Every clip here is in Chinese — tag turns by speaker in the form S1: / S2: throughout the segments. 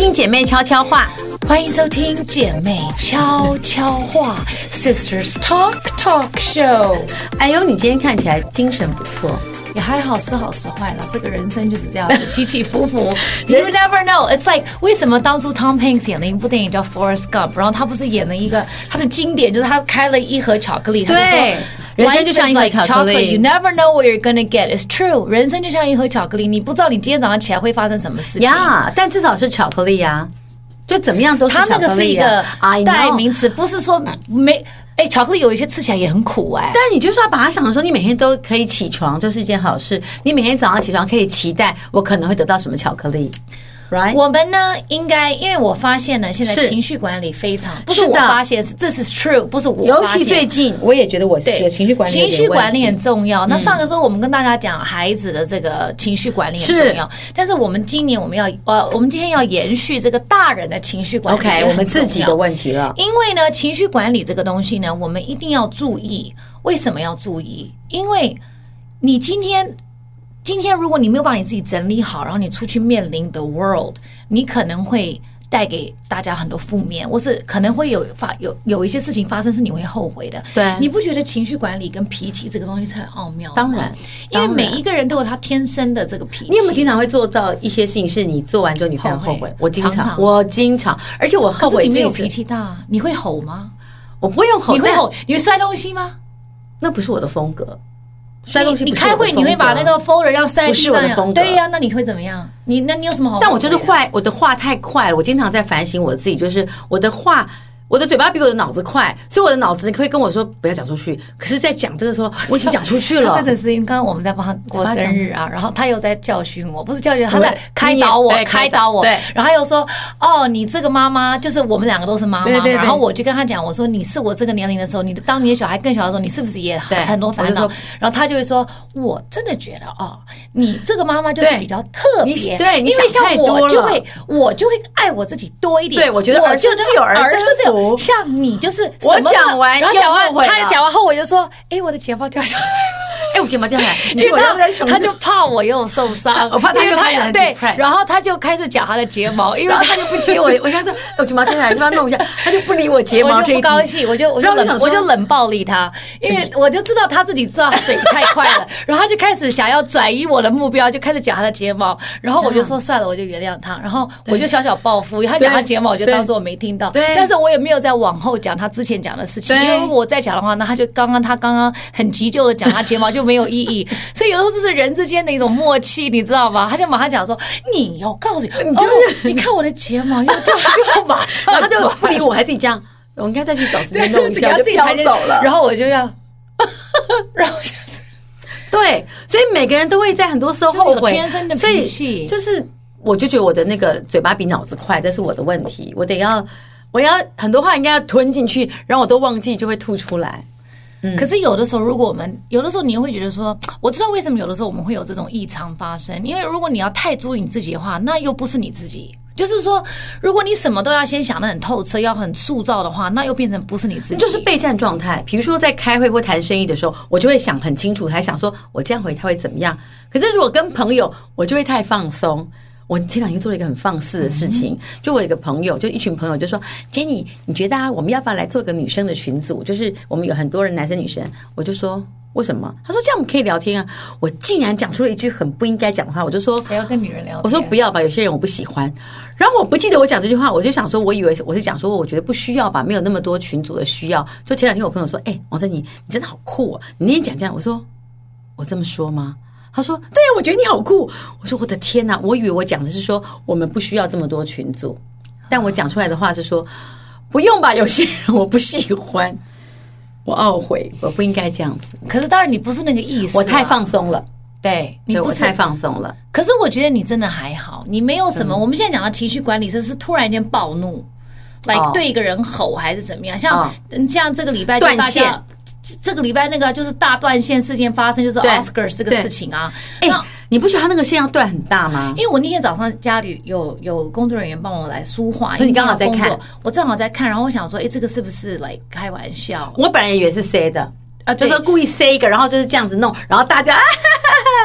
S1: 听姐妹悄悄话，
S2: 欢迎收听姐妹悄悄话 Sisters Talk Show。
S1: 哎呦，你今天看起来精神不错。
S2: 也还好，时好时坏了。这个人生就是这样子，起起伏伏。You never know. It's like 为什么当初 Tom Hanks 演了一部电影叫 Forrest Gump， 然后他不是演了一个他的经典，就是他开了一盒巧克力，他就说
S1: 人生就像一盒巧克力
S2: ，You never know what you're gonna get. It's true. 人生就像一盒巧克力，你不知道你今天早上起来会发生什么事情。
S1: 呀，但至少是巧克力呀，就怎么样都是巧克力。
S2: 它那个是一个代名词，不是说没。巧克力有一些吃起来也很苦但
S1: 你就是要把它想说，你每天都可以起床，就是一件好事。你每天早上起床可以期待，我可能会得到什么巧克力。Right?
S2: 我们呢，应该因为我发现呢，现在情绪管理非常不是我发现，是这是 true， 不是我发现。
S1: 尤其最近，我也觉得我是情绪管理有点问题。
S2: 情绪管理很重要。那上个时候我们跟大家讲孩子的这个情绪管理很重要，但是我们今年我们今天要延续这个大人的情绪管理。
S1: OK， 我们自己的问题了。
S2: 因为呢，情绪管理这个东西呢，我们一定要注意。为什么要注意？因为你今天如果你没有把你自己整理好，然后你出去面临 the world， 你可能会带给大家很多负面，或是可能会有一些事情发生是你会后悔的。
S1: 对，
S2: 你不觉得情绪管理跟脾气这个东西是很奥妙的吗？
S1: 当然，
S2: 因为每一个人都有他天生的这个脾气。
S1: 你有没有经常会做到一些事情是你做完之后你非常后悔？我经常，而且我后悔。
S2: 可是你没有脾气大，你会吼吗？
S1: 我不会用吼。
S2: 你会吼？你会摔东西吗？
S1: 那不是我的风格。摔东西
S2: 你开会你会把那个 folder 要塞在地上，
S1: 不是我的风格。
S2: 对呀，那你会怎么样？那你有什么好？
S1: 但我就是坏，我的话太快了，我经常在反省我自己，就是我的嘴巴比我的脑子快，所以我的脑子会跟我说不要讲出去。可是，在讲这个时候，我已经讲出去了。
S2: 他真的是因为刚刚我们在帮他过生日啊，然后他又在教训我，不是教训他在开导我，然后他又说哦，你这个妈妈就是我们两个都是妈妈，然后我就跟他讲，我说你是我这个年龄的时候，当你的小孩更小的时候，你是不是也很多烦恼？然后他就会说，我真的觉得你这个妈妈就是比较特别，
S1: 对，
S2: 因为像我就会爱我自己多一点。
S1: 对，我觉得儿孙自有儿孙福。
S2: 像你就是
S1: 我讲完，
S2: 然后他讲完后我就说，我的睫毛掉下来了，
S1: 我睫毛掉下来，
S2: 因为他就怕我又受伤，
S1: 我怕他又
S2: 对，然后他就开始讲他的睫毛，因为
S1: 他就不接我跟他说我睫毛掉下来，你帮他弄一下，他就不理我睫毛这一题，
S2: 我就不高兴，我就冷暴力他，因为我就知道他自己知道他嘴太快了，然后他就开始想要转移我的目标，就开始讲他的睫毛，然后我就说算了，我就原谅他，然后我就小小报复，他讲他睫毛我就当做没听到，但是我也没有再往后讲他之前讲的事情，因为我再讲的话，那他刚刚很急救的讲他睫毛就没有意义，所以有时候这是人之间的一种默契，你知道吗？他就马上讲说，我告诉你，你看我的睫毛又掉，就马上
S1: 他就不理我，还自己这样，我应该再去找时间弄一下，就飘走了。
S2: 然后我就这样，然后
S1: 对，所以每个人都会在很多时候后悔，
S2: 天生的脾气，
S1: 就是我就觉得我的那个嘴巴比脑子快，这是我的问题，我要很多话应该要吞进去，然后我都忘记就会吐出来。
S2: 可是有的时候，有的时候你会觉得说，我知道为什么有的时候我们会有这种异常发生，因为如果你要太注意你自己的话，那又不是你自己。就是说，如果你什么都要先想得很透彻，要很塑造的话，那又变成不是你自己，
S1: 就是备战状态。比如说在开会或谈生意的时候，我就会想很清楚，还想说我这样回他会怎么样。可是如果跟朋友，我就会太放松。我前两天做了一个很放肆的事情，就我有一个朋友，就一群朋友就说 Jenny 你觉得我们要不要来做个女生的群组，就是我们有很多人男生女生。我就说为什么？他说这样我们可以聊天啊。我竟然讲出了一句很不应该讲的话，我就说
S2: 谁要跟女人聊天？
S1: 我说不要吧，有些人我不喜欢。然后我不记得我讲这句话，我就想说我以为我是讲说我觉得不需要吧，没有那么多群组的需要。就前两天我朋友说王珍你真的好酷你那天讲这样。我说我这么说吗？他说对啊，我觉得你好酷。我说我的天哪，我以为我讲的是说我们不需要这么多群组，但我讲出来的话是说不用吧，有些人我不喜欢，我懊悔，我不应该这样子。
S2: 可是当然你不是那个意思，
S1: 我太放松了。
S2: 对，你不是
S1: 我太放松了。
S2: 可是我觉得你真的还好，你没有什么。我们现在讲的情绪管理，这是突然间暴怒，对一个人吼还是怎么样？像这个礼拜就大家。这个礼拜那个就是大断线事件发生，就是 Oscar 这个事情啊。
S1: 你不觉得他那个线要断很大吗？
S2: 因为我那天早上家里有工作人员帮我来梳化，
S1: 你刚好在看，
S2: 我正好在看，然后我想说，这个是不是来开玩笑？
S1: 我本来以为是 say 的就是故意 say 一个，然后就是这样子弄，然后大家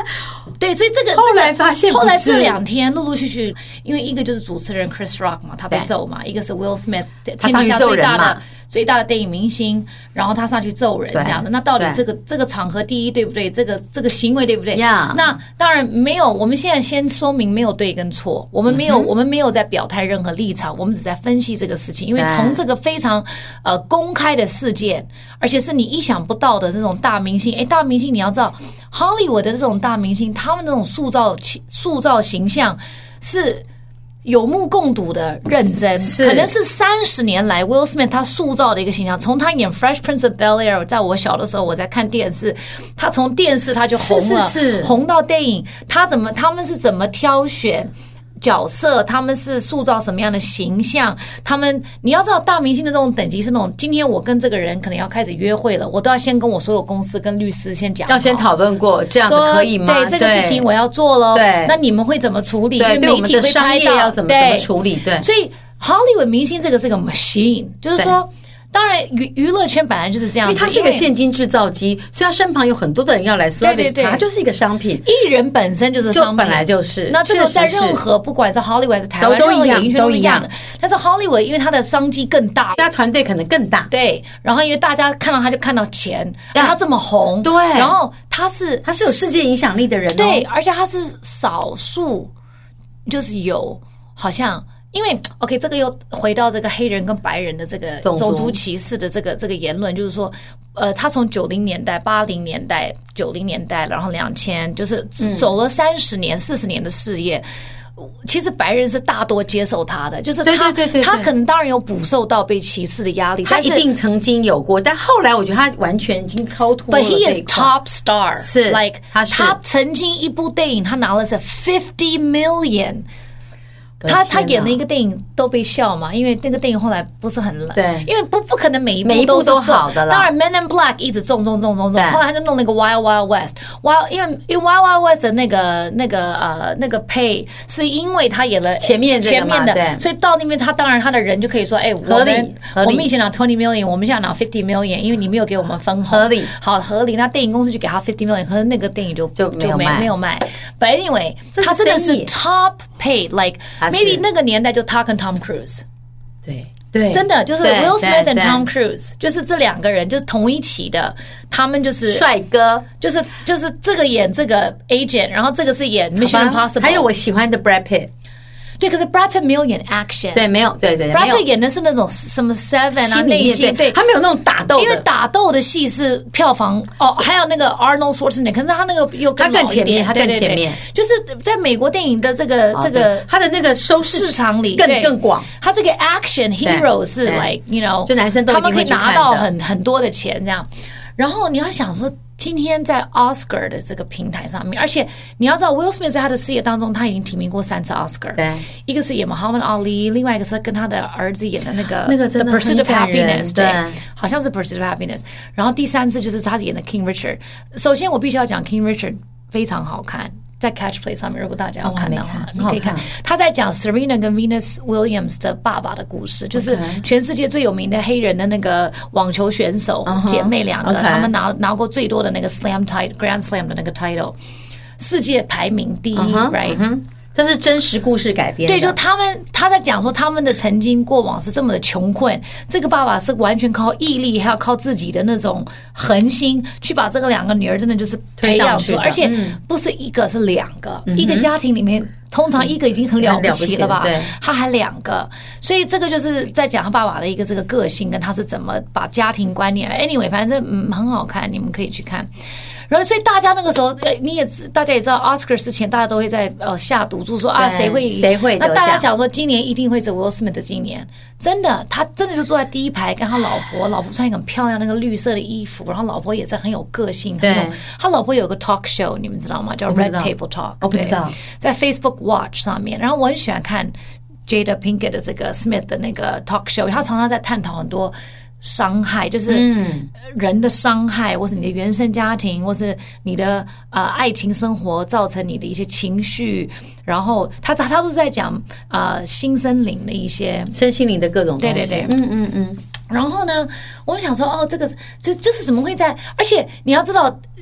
S2: 对，所以这个
S1: 后来发现不是，
S2: 后来这2天陆陆续续，因为一个就是主持人 Chris Rock 嘛，他被揍嘛，一个是 Will Smith
S1: 他上去揍人嘛，
S2: 最大的电影明星，然后他上去揍人这样的。那到底这个场合第一对不对？这个行为对不对？那当然没有。我们现在先说明没有对跟错，我们没有在表态任何立场，我们只在分析这个事情。因为从这个非常公开的事件，而且是你意想不到的这种大明星，大明星你要知道。Hollywood 的这种大明星，他们那种塑造形象是有目共睹的认真，可能是30年来 Will Smith 他塑造的一个形象。从他演 Fresh Prince of Bel-Air， 在我小的时候我在看电视，他从电视他就红了，红到电影，他们是怎么挑选角色，他们是塑造什么样的形象？你要知道，大明星的这种等级是那种，今天我跟这个人可能要开始约会了，我都要先跟我所有公司跟律师先讲，
S1: 要先讨论过，这样子可以吗？
S2: 对，这个事情我要做咯。对，那你们会怎么处理？
S1: 对，
S2: 因为媒体会拍到，
S1: 要怎么处理？对，
S2: 所以 Hollywood 明星这个是个 machine， 就是说。当然，娱乐圈本来就是这样子，
S1: 因为它是一个现金制造机，所以他身旁有很多的人要来 service 他，它就是一个商品。
S2: 艺人本身就是商品，
S1: 本来就是。
S2: 那这个在任何不管是 Hollywood 还是台湾，任何演艺圈都一样的。但是 Hollywood 因为它的商机更大，
S1: 他团队可能更大，
S2: 对。然后因为大家看到他就看到钱，然后他这么红，
S1: 对。
S2: 然后他是
S1: 有世界影响力的人，
S2: 对，而且他是少数，就是有好像。因为 OK， 这个又回到这个黑人跟白人的这个种族歧视的这个言论，就是说，他从90年代、80年代、90年代，然后2000，就是走了30年、40年的事业。其实白人是大多接受他的，就是他可能当然有捕受到被歧视的压力，
S1: 他一定曾经有过，但后来我觉得他完全已经超脱了。
S2: But he is top star，
S1: 是
S2: like 他曾经一部电影他拿了是50 million。他演了一个电影都被笑嘛，因为那个电影后来不是很冷，
S1: 对，
S2: 因为不可能每一部
S1: 都好的啦。
S2: 当然 Men in Black 一直中，后来他就弄那个 Wild Wild West， 因为 Wild Wild West 的那个配是因为他演了前面的，所以到那边他当然他的人就可以说，我们以前拿20 million， 我们现在拿50 million， 因为你没有给我们分红，合理。那电影公司就给他50 million， 可是那个电影就没有卖。But anyway， 他真的是 top paid，like。Maybe 那个年代就他跟 Tom Cruise，
S1: 对，
S2: 真的就是 Will Smith and Tom Cruise， 就是这2个人就是同一期的，他们就是
S1: 帅哥，
S2: 就是这个演这个 agent， 然后这个是演 Mission Impossible，
S1: 还有我喜欢的 Brad Pitt。
S2: 对，可是 Brad Pitt 没有演 action，
S1: 对，没有，对
S2: ，Brad Pitt 演的是那种什么 Seven 啊内心，对，
S1: 他没有那种打斗的，
S2: 因为打斗的戏是票房还有那个 Arnold Schwarzenegger， 可是他那个又更老一点，
S1: 他更前面，
S2: 就是在美国电影的这个
S1: 他的那个收视
S2: 市场里
S1: 更广，
S2: 他这个 action hero 是 like you know，
S1: 就男生都
S2: 他们可以拿到很多的钱这样，然后你要想说。今天在 Oscar 的这个平台上面，而且你要知道 Will Smith 在他的事业当中，他已经提名过3次 Oscar，
S1: 对，
S2: 一个是演 Muhammad Ali， 另外一个是跟他的儿子演的那个
S1: The
S2: Pursuit of Happiness，
S1: 对，
S2: 好像是 Pursuit of Happiness， 然后第3次就是他演的 King Richard。首先我必须要讲 King Richard 非常好看。在 Catch Play 上面，如果大家要看的话，你可以看。他在讲 Serena 跟 Venus Williams 的爸爸的故事，就是全世界最有名的黑人的那个网球选手姐妹2个，他们拿过最多的那个 Grand Slam 的那个 title， 世界排名第一 ，right？
S1: 这是真实故事改编的。
S2: 对，就他在讲说他们的曾经过往是这么的穷困，这个爸爸是完全靠毅力，还要靠自己的那种恒心去把这个2个女儿真的就是培养出来，而且不是一个是2个，一个家庭里面。通常一个已经很了不起了吧，他还2个，所以这个就是在讲他爸爸的一个这个个性，跟他是怎么把家庭观念。Anyway， 反正很好看，你们可以去看。然后，所以大家那个时候，大家也知道 ，Oscar 之前大家都会在下赌注说谁会赢。那大家想说今年一定会是 Will Smith 的今年，真的，他真的就坐在第一排，跟他老婆穿一个很漂亮那个绿色的衣服，然后老婆也是很有个性，他老婆有个 talk show， 你们知道吗？叫 Red Table Talk，
S1: 我不知道，
S2: 在 Facebook Watch 上面，然后我很喜欢看 Jada Pinkett 的这个 Smith 的那个 talk show， 他常常在探讨很多。伤害就是人的伤害，或是你的原生家庭，或是你的爱情生活造成你的一些情绪，然后他都是在讲新森林的一些
S1: 身心灵的各种东西。
S2: 对，然后呢，我就想说，这个就是怎么会在？而且你要知道。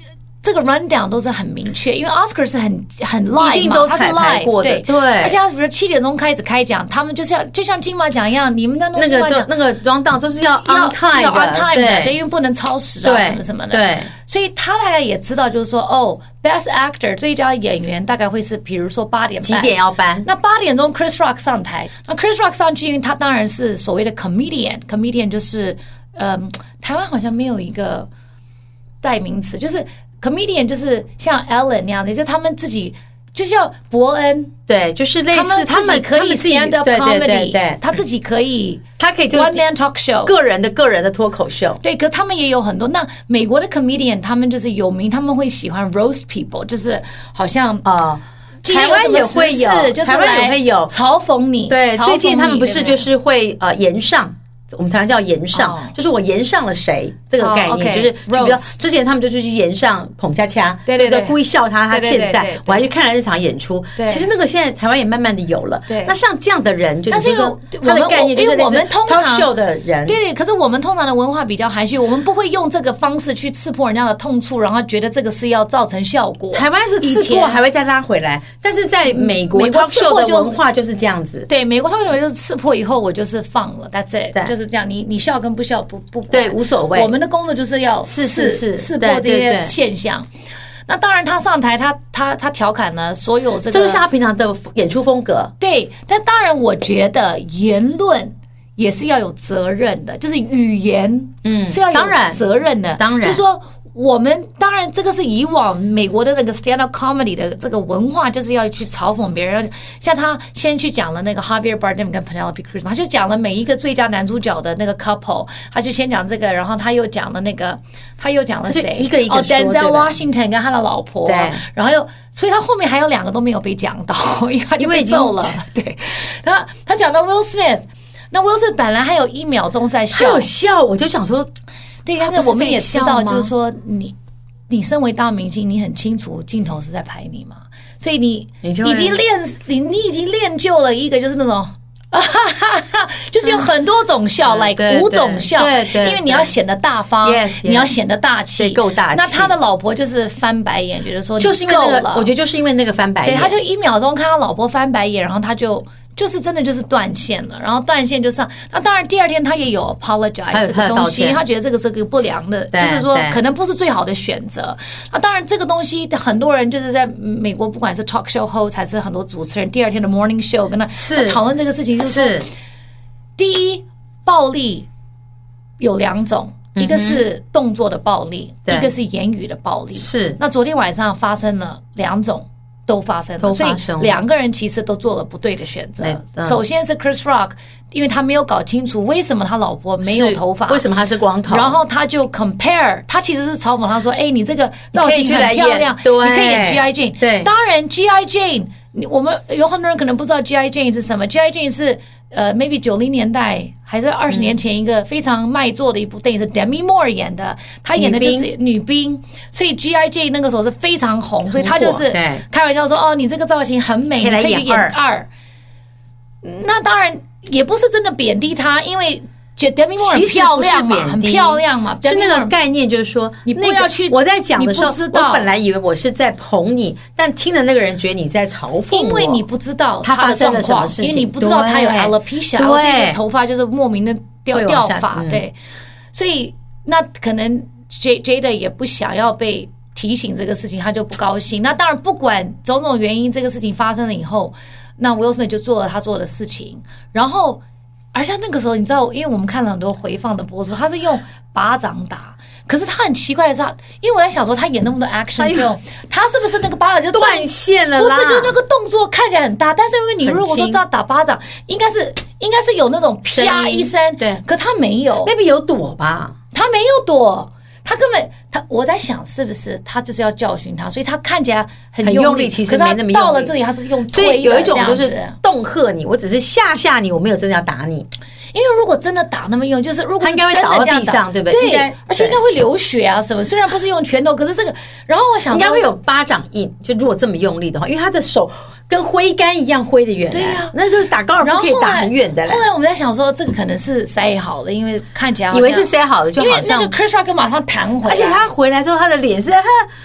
S2: 这个 rundown 都是很明确，因为 Oscar 是很 live
S1: 一定都
S2: 嘛，
S1: 彩排过的，
S2: 对，而且他比如7点钟开始开讲，他们就像金马奖一样，你们在弄金马奖
S1: 那个 rundown 就是要 on time
S2: 要 on time 的，
S1: 对，
S2: 因为不能超时啊，什么什么的，
S1: 对，
S2: 所以他大概也知道，就是说Best Actor 最佳演员大概会是，比如说8点半，
S1: 几点要颁？
S2: 那8点钟 Chris Rock 上台，那 Chris Rock 上去，因为他当然是所谓的 comedian 就是台湾好像没有一个代名词，就是。comedian 就是像 Ellen 那样的，就他们自己，就像伯恩，
S1: 对，就是类似
S2: 他们可以 stand up comedy，
S1: 对，
S2: 他自己可以
S1: one
S2: man talk show，
S1: 个人的脱口秀，
S2: 对，可他们也有很多。那美国的 comedian 他们就是有名，他们会喜欢 roast people， 就是好像
S1: 台湾也会有，台湾也会有
S2: 嘲讽你，
S1: 对，最近他们不是就是会言上。我们台湾叫言上，就是我言上了谁这个概念，就是比如之前他们就是去言上捧恰恰，对，故意笑他欠债，我还去看了这场演出。其实那个现在台湾也慢慢的有了。那像这样的人，就是说他的概念，
S2: 因为我们通常
S1: talk show 的人，
S2: 对，可是我们通常的文化比较含蓄，我们不会用这个方式去刺破人家的痛处，然后觉得这个是要造成效果。
S1: 台湾是刺破还会再拉回来，但是在美国 talk show 的文化就是这样子。
S2: 对，美国 talk show 就是刺破以后我就是放了 ，that's it， 就是这样，你笑跟不笑不管，
S1: 对，无所谓。
S2: 我们的工作就是要刺破这些现象。那当然，他上台，他调侃了所有这
S1: 个是他平常的演出风格。
S2: 对，但当然，我觉得言论也是要有责任的，就是语言，是要有责任的。
S1: 当然，
S2: 就是说。我们当然，这个是以往美国的那个 stand up comedy 的这个文化，就是要去嘲讽别人。像他先去讲了那个 Javier Bardem 跟 Penelope Cruz， 他就讲了每一个最佳男主角的那个 couple， 他就先讲这个，然后他又讲了谁？
S1: 一个一个说
S2: Denzel Washington 跟他的老婆，
S1: 对，
S2: 然后所以他后面还有2个都没有被讲到，因为他就被揍了。对，他讲到 Will Smith， 那 Will Smith 本来还有1秒钟在笑，
S1: 还有笑，我就想说。
S2: 对，但是我们也知道，就是说你身为大明星，你很清楚镜头是在拍你嘛，所以你已经练就了一个就是那种，就是有很多种笑，like 5种笑，因为你要显得大方，你要显得大气，
S1: 够大气。
S2: 那他的老婆就是翻白眼，觉得说
S1: 就是因为那个，我觉得就是因为那个翻白眼，
S2: 对，他就1秒钟看他老婆翻白眼，然后他就是真的就是断线了，然后断线就上。那当然，第2天他也有 apologize 这个东西，他觉得这个是个不良的，就是说可能不是最好的选择。那当然，这个东西很多人就是在美国，不管是 talk show host 还是很多主持人，第2天的 morning show 跟他讨论这个事情，就是第一，暴力有2种。一个是动作的暴力，一个是言语的暴力。
S1: 是，
S2: 那昨天晚上发生了2种。都发生了，所以2个人其实都做了不对的选择。首先是 Chris Rock， 因为他没有搞清楚为什么他老婆没有头发，
S1: 为什么他是光头，
S2: 然后他就 compare， 他其实是嘲讽他说：“哎，你这个造型很漂亮，
S1: 你
S2: 可以演 G.I. Jane。”
S1: 对，
S2: 当然 G.I. Jane， 我们有很多人可能不知道 G.I. Jane 是什么。G.I. Jane 是maybe 90年代还是20年前一个非常卖座的一部电影，是 Demi Moore 演的，她演的就是女兵，所以 G.I. Jane 那个时候是非常红，所以她就是开玩笑说：“哦，你这个造型很美，你可以演2。”那当然也不是真的贬低她，因为Demi Moore 很漂亮嘛，很漂亮嘛，
S1: 就那个概念就是说，
S2: 你不要去。
S1: 我在讲的时候，我本来以为我是在捧你，但听的那个人觉得你在嘲讽我，
S2: 因为你不知道
S1: 他发生了什么事情，
S2: 因为你不知道他有 alopecia， 对，头发就是莫名的掉发，对，所以那可能 Jada 也不想要被提醒这个事情，他就不高兴。那当然，不管种种原因，这个事情发生了以后，那 Will Smith 就做了他做的事情，然后。而且那个时候，你知道，因为我们看了很多回放的播出，他是用巴掌打。可是他很奇怪的是，因为我在想说，他演那么多 action film， 他是不是那个巴掌就
S1: 断线了啦？
S2: 不是，就那个动作看起来很大，但是因为你如果说他打巴掌，应该是有那种啪一声，
S1: 对，
S2: 可他没有
S1: ，maybe 有躲吧？
S2: 他没有躲。他根本我在想是不是他就是要教训他，所以他看起来很用力，
S1: 其实没那么用力。
S2: 到了这里他是用推的，
S1: 所以有一种就是恫吓你，我只是吓你，我没有真的要打你。
S2: 因为如果真的打那么用，就是如果
S1: 他应该会倒到地上，对不
S2: 对？对，而且应该会流血啊什么。虽然不是用拳头，可是这个，然后我想
S1: 应该会有巴掌印。就如果这么用力的话，因为他的手跟挥杆一样挥得远，
S2: 对呀，
S1: 那个打高尔夫可以打很远的嘞。
S2: 后来我们在想说，这个可能是塞好的，因为看起来
S1: 以为是塞好的，就好像
S2: 因为那个 Chris Rock 马上弹回来，
S1: 而且他回来之后，他的脸是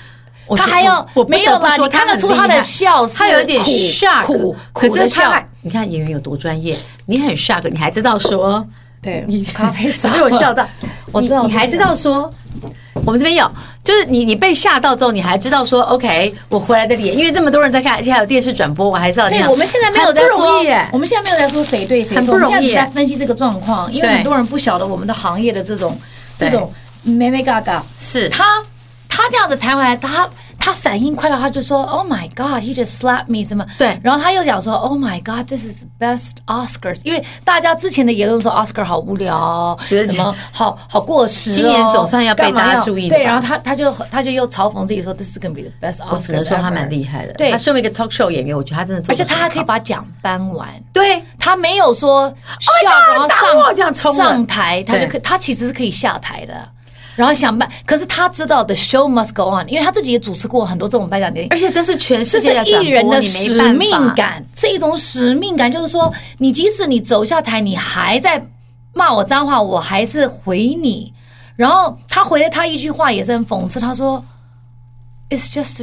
S2: 他还要没有啦，你看得出他的笑是
S1: 他有点 shock，
S2: 苦
S1: 的笑。你看演员有多专业，你很 shock， 你还知道说，
S2: 对，
S1: 你
S2: 咖啡色
S1: 被我笑到，
S2: 我知道，
S1: 你还知道说。我们这边有，就是你被吓到之后，你还知道说 OK， 我回来的脸，因为这么多人在看，而且还有电视转播，我还知道这样。
S2: 对，我们现在没有在说，我们现在没有在说谁对谁错，
S1: 很不容易，
S2: 我们现在在分析这个状况，因为很多人不晓得我们的行业的这种妹妹嘎嘎，
S1: 是
S2: 他这样子谈回来，他反应快到，他就说 Oh my God, he just slapped me 什么？
S1: 对，
S2: 然后他又讲说 Oh my God, this is the best Oscars， 因为大家之前的言论说 Oscar 好无聊，什么好过时，
S1: 今年总算要被大家注意的。
S2: 对，然后他就又嘲讽自己说 This is gonna be the best Oscar。
S1: 我只能说他蛮厉害的，
S2: 对，
S1: 他身为一个 talk show 演员，我觉得他真的做得很好，
S2: 而且他还可以把奖颁完，
S1: 对
S2: 他没有说笑，然后上台，他其实是可以下台的。然后想办，可是他知道 the show must go on， 因为他自己也主持过很多这种颁奖典礼，
S1: 而且这是全世界的
S2: 艺人的使命感，是一种使命感，就是说，你即使你走下台，你还在骂我脏话，我还是回你。然后他回了他一句话也是很讽刺，他说 "It's just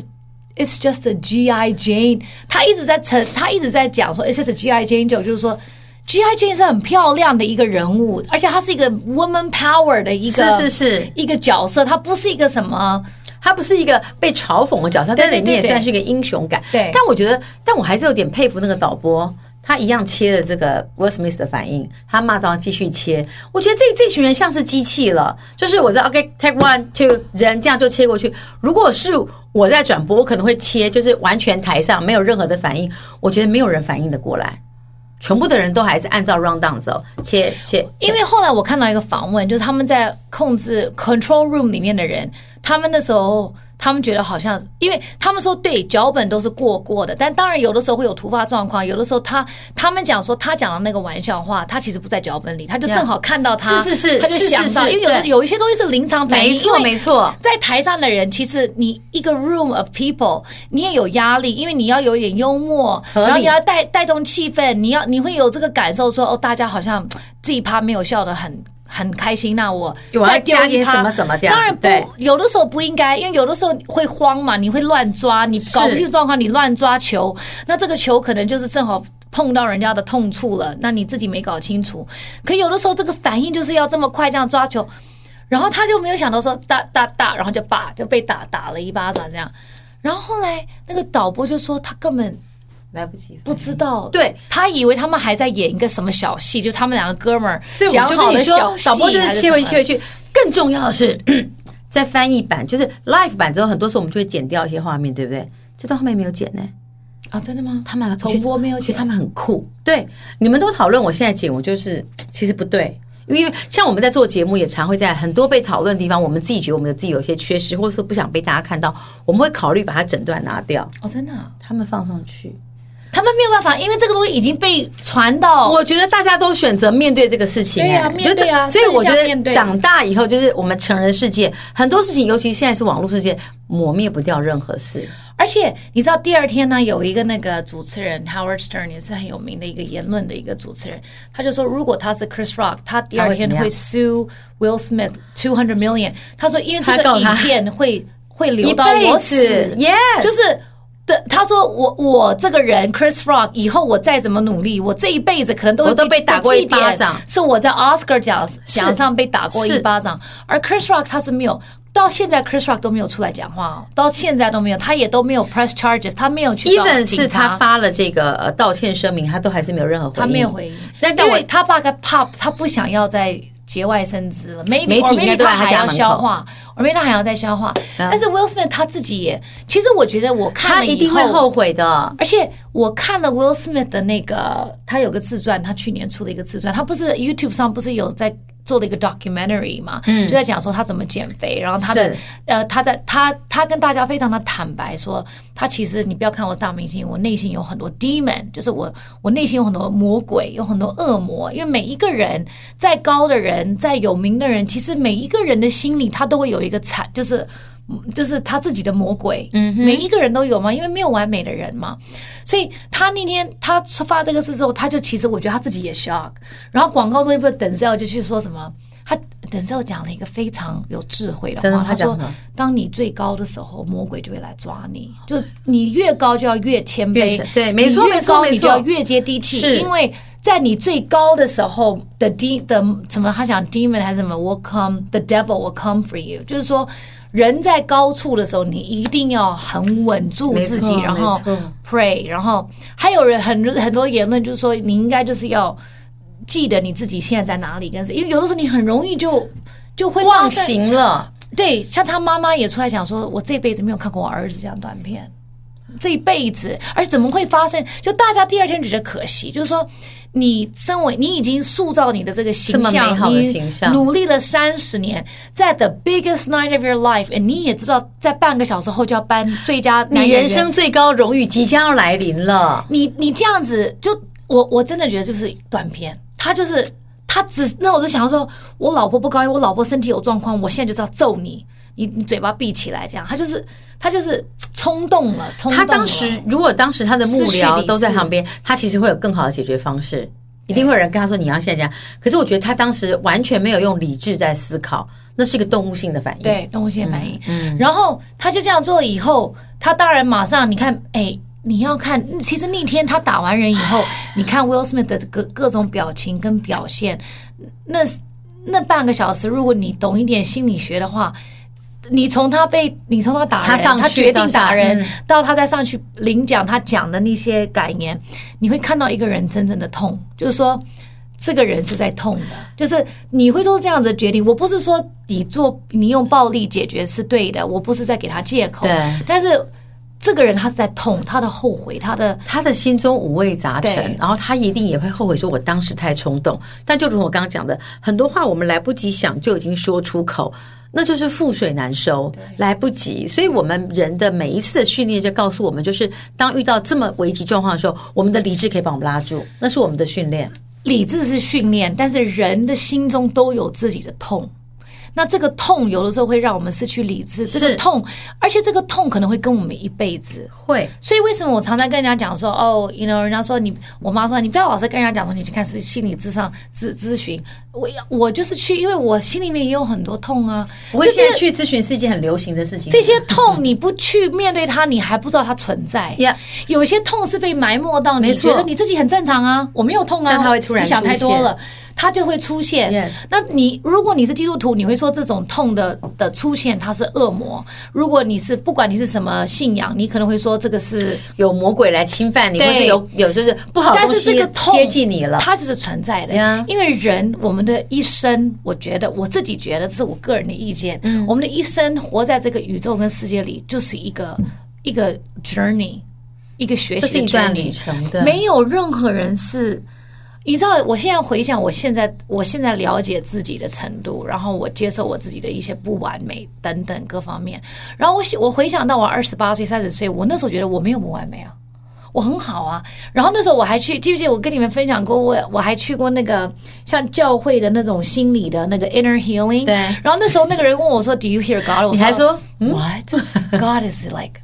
S2: a G.I. Jane"， 他一直在讲说 "It's just a G.I. Jane" 就是说。G.I. Jane 是很漂亮的一个人物，而且她是一个 woman power 的一个一个角色，她不是一个什么，
S1: 她不是一个被嘲讽的角色，在里面也算是一个英雄感。
S2: 对，
S1: 但我觉得，我还是有点佩服那个导播，他一样切了这个 Will Smith 的反应，他骂到继续切。我觉得这群人像是机器了，就是我知道 OK take 1 2人这样就切过去。如果是我在转播，我可能会切，就是完全台上没有任何的反应，我觉得没有人反应得过来。全部的人都还是按照 round down 走，切。
S2: 因为后来我看到一个访问，就是他们在控制 control room 里面的人，他们那时候他们觉得好像，因为他们说对脚本都是过的，但当然有的时候会有突发状况，有的时候他们讲说他讲的那个玩笑话，他其实不在脚本里，他就正好看到他，
S1: 是，
S2: 他就想到，因为有一些东西是临场反应，
S1: 没错，
S2: 在台上的人，其实你一个 room of people， 你也有压力，因为你要有一点幽默，然后你要带动气氛，你会有这个感受说，大家好像这一趴没有笑得很开心，那我再丢一趴
S1: 什么这样。
S2: 当然不，有的时候不应该，因为有的时候会慌嘛，你会乱抓，你搞不清状况，你乱抓球，那这个球可能就是正好碰到人家的痛处了，那你自己没搞清楚。可有的时候这个反应就是要这么快这样抓球，然后他就没有想到说哒，然后就被打了一巴掌这样。然后后来那个导播就说他根本
S1: 来不及，
S2: 不知道，
S1: 对，
S2: 他以为他们还在演一个什么小戏，就他们两个哥们儿讲好的小戏，
S1: 导播就是切回去。更重要的是，在翻译版就是 live 版之后，很多时候我们就会剪掉一些画面，对不对？这段画面没有剪呢。
S2: 啊，真的吗？
S1: 他们
S2: 重播没有剪，
S1: 觉得他们很酷。对，你们都讨论，我现在剪，我就是其实不对。因为像我们在做节目，也常会在很多被讨论的地方，我们自己觉得我们自己有些缺失，或者说不想被大家看到，我们会考虑把它整段拿掉。
S2: 哦，真的啊？
S1: 他们放上去。
S2: 他们没有办法，因为这个东西已经被传到。
S1: 我觉得大家都选择面对这个事情，
S2: 对啊，面对啊。
S1: 所以我觉得长大以后，就是我们成人世界很多事情，尤其现在是网络世界，抹灭不掉任何事。
S2: 而且你知道，第二天呢，有一个那个主持人 Howard Stern 也是很有名的一个言论的一个主持人，他就说，如果他是 Chris Rock， 他第二天会 sue Will Smith $200 million。他说，因为这个影片会留到我死，
S1: yes，
S2: 就是。他说我这个人 Chris Rock 以后我再怎么努力，我这一辈子可能都
S1: 被打过一巴掌，
S2: 是我在 Oscar 奖上被打过一巴掌，而 Chris Rock 他是没有，到现在 Chris Rock 都没有出来讲话哦，到现在都没有，他也都没有 press charges， 他没有去找警察，
S1: even 是他发了这个道歉声明，他都还是没有任何回应，
S2: 他没有回应，因为他爸他不想要再节外生枝了，媒体应该都在他家门口。maybe 他还要再消化，但是 Will Smith 他自己也，其实我觉得我看了以后，他一定
S1: 会后悔的。
S2: 而且我看了 Will Smith 的那个，他有个自传，他去年出了一个自传，他不是 YouTube 上不是有在做了一个 documentary 嘛，就在讲说他怎么减肥，然后他的他跟大家非常的坦白说，他其实你不要看我是大明星，我内心有很多 demon， 就是我内心有很多魔鬼，有很多恶魔，因为每一个人再高的人，再有名的人，其实每一个人的心里他都会有一个就是他自己的魔鬼，每一个人都有嘛，因为没有完美的人嘛，所以他那天他发这个事之后，他就其实我觉得他自己也 shock， 然后广告中心不是等着要就去说什么， 他等之后讲了一个非常有智慧的
S1: 真的
S2: 话，他说：“当你最高的时候，魔鬼就会来抓你。就你越高就要越谦卑，
S1: 对，没错，
S2: 越高你就要越接地气，因为在你最高的时候的什么？他讲 demon 还是什么 will come, the devil will come for you， 就是说。”人在高处的时候，你一定要很稳住自己，然后 pray， 然后还有人很多言论就是说，你应该就是要记得你自己现在在哪里，因为有的时候你很容易就会
S1: 忘形了。
S2: 对，像他妈妈也出来讲说，我这辈子没有看过我儿子这样短片，这一辈子，而且怎么会发生？就大家第二天觉得可惜，就是说。你身为你已经塑造你的这个形象，
S1: 这么美好的形象，
S2: 你努力了30年，在 the biggest night of your life， 你也知道在半个小时后就要颁最佳男演员，
S1: 你人生最高荣誉即将要来临了。
S2: 你这样子，就我真的觉得就是短片，他那我就想说，我老婆不高兴，我老婆身体有状况，我现在就是要揍你。你嘴巴闭起来，这样他就是冲动了。他
S1: 如果当时他的幕僚都在旁边，他其实会有更好的解决方式，一定会有人跟他说你要现在这样。可是我觉得他当时完全没有用理智在思考，那是一个动物性的反应。
S2: 对，动物性的反应。然后他就这样做了以后，他当然马上你看，你要看，其实那天他打完人以后，你看 Will Smith 的各种表情跟表现，那半个小时，如果你懂一点心理学的话。你从他打人，他决定打人，到他再上去领奖，他讲的那些感言，你会看到一个人真正的痛，就是说这个人是在痛的，就是你会做这样子的决定。我不是说你用暴力解决是对的，我不是在给他借口，但是这个人他是在痛，他的后悔，他的心中五味杂陈，然后他一定也会后悔说我当时太冲动。但就如我刚刚讲的，很多话我们来不及想就已经说出口，那就是覆水难收，来不及。所以我们人的每一次的训练就告诉我们，就是当遇到这么危急状况的时候，我们的理智可以把我们拉住，那是我们的训练。 理智是训练，但是人的心中都有自己的痛。那这个痛有的时候会让我们失去理智，这个痛，而且这个痛可能会跟我们一辈子
S1: 会。
S2: 所以为什么我常常跟人家讲说，人家说我妈说你不要老是跟人家讲说你去看心理咨询，我就是去，因为我心里面也有很多痛啊。
S1: 我现在去咨询是一件很流行的事情。
S2: 这些痛你不去面对它，你还不知道它存在。有些痛是被埋没到你觉得你自己很正常啊，我没有痛啊，
S1: 但它会突然出现，
S2: 你想太多了。它就会出现。那如果你是基督徒，你会说这种痛的出现它是恶魔。如果你是不管你是什么信仰，你可能会说这个是
S1: 有魔鬼来侵犯你，或是有就是不好的东西接近你了，
S2: 它就是存在的。因为人我们的一生，我自己觉得这是我个人的意见，我们的一生活在这个宇宙跟世界里，就是一个 journey， 一个学习的 journey，
S1: 这是一段旅程的，
S2: 没有任何人是。你知道，我现在回想，我现在了解自己的程度，然后我接受我自己的一些不完美等等各方面。然后我回想到我28岁、30岁，我那时候觉得我没有不完美啊，我很好啊。然后那时候我还去，记不记得我跟你们分享过，我还去过那个像教会的那种心理的那个 inner healing。对。然后那时候那个人问我说 ，Do you hear God？
S1: 你还说
S2: What? God is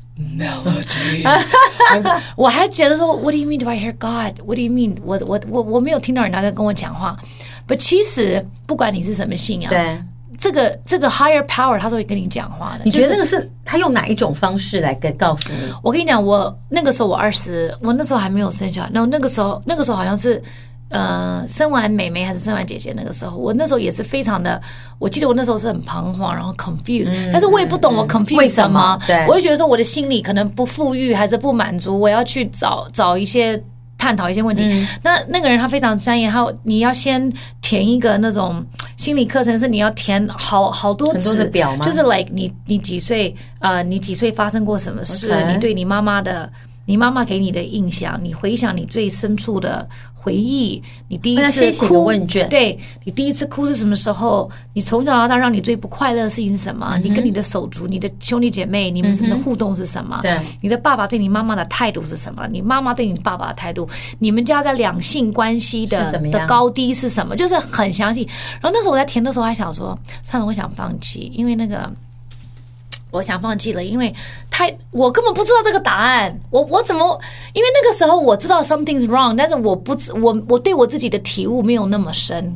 S2: like。melody 我还觉得说 What do you mean do I hear God? What do you mean? 我没有听到人家跟我讲话。But 其实不管你是什么信仰，
S1: 对
S2: 这个 higher power 他都会跟你讲话的。
S1: 你觉得那个是他用哪一种方式来告诉你？
S2: 我跟你讲，我那个时候我那时候还没有生小孩，那个时候好像是生完妹妹还是生完姐姐那个时候，我那时候也是非常的，我记得我那时候是很彷徨，然后 confused，但是我也不懂我 confused 什么，我就觉得说我的心里可能不富裕还是不满足，我要去找一些探讨一些问题。那个人他非常专业，你要先填一个那种心理课程，是你要填好多
S1: 很多的表吗？
S2: 就是 like 你几岁你几岁发生过什么事，你对你妈妈给你的印象，你回想你最深处的回忆，你第一次哭，对，你第一次哭是什么时候？你从小到大让你最不快乐的事情是什么？你跟你的手足、你的兄弟姐妹，你们的互动是什么？对，你的爸爸对你妈妈的态度是什么？你妈妈对你爸爸的态度，你们家在两性关系的高低是什么？就是很详细。然后那时候我在填的时候还想说，算了，我想放弃，因为我想放弃了，因为我根本不知道这个答案，我怎么？因为那个时候我知道 something's wrong， 但是我对我自己的体悟没有那么深。